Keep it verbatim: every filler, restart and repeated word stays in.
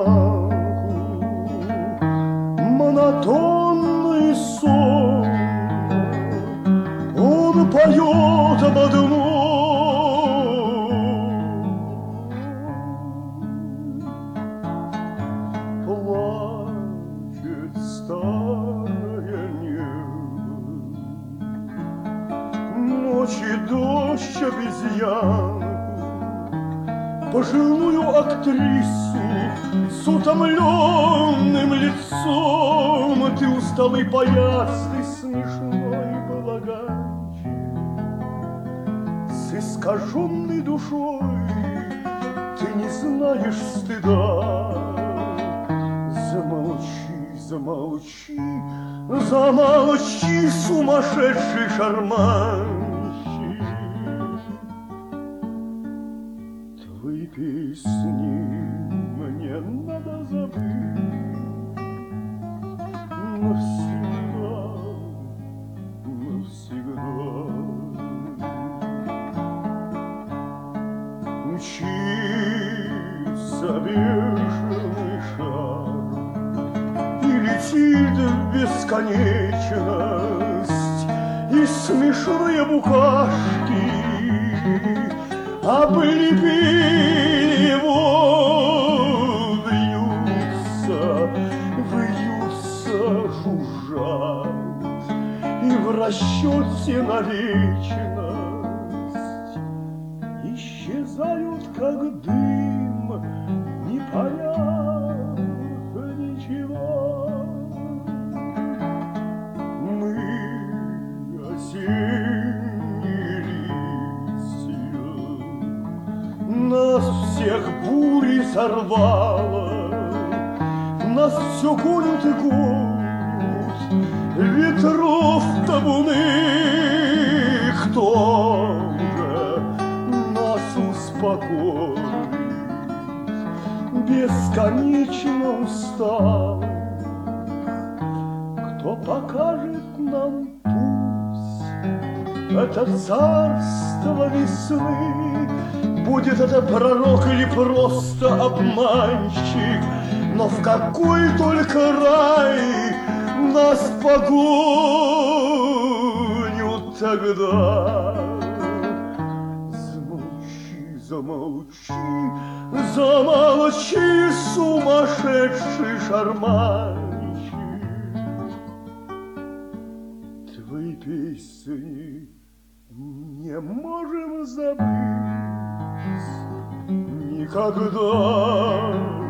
монотонный сон. Он поет об одном. Плачет старое небо, ночи дождь обезьян, пожилую актрису с утомленным лицом. Ты усталый поясный смешной балаганчик с искаженной душой. Ты не знаешь стыда. Замолчи, замолчи, замолчи, сумасшедший шарманщик. Твои песни мне надо забыть навсегда, навсегда. Мчится бешеный шар и летит в бесконечность, и смешные букашки облепили его, вьются, вьются, жужжат, и в расчете на вечность исчезают, как дым, не поняв ничего. Мы осенние листья, нас всех бури сорвало, нас все гонят и гонят ветров табуны. Кто же нас успокоит, бесконечно устал? Кто покажет нам путь? Это царство весны. Будет это пророк или просто обманщик, но в какой только рай нас погонят тогда. Замолчи, замолчи, замолчи, сумасшедший шарманщик. Твои песни не можем забыть никогда.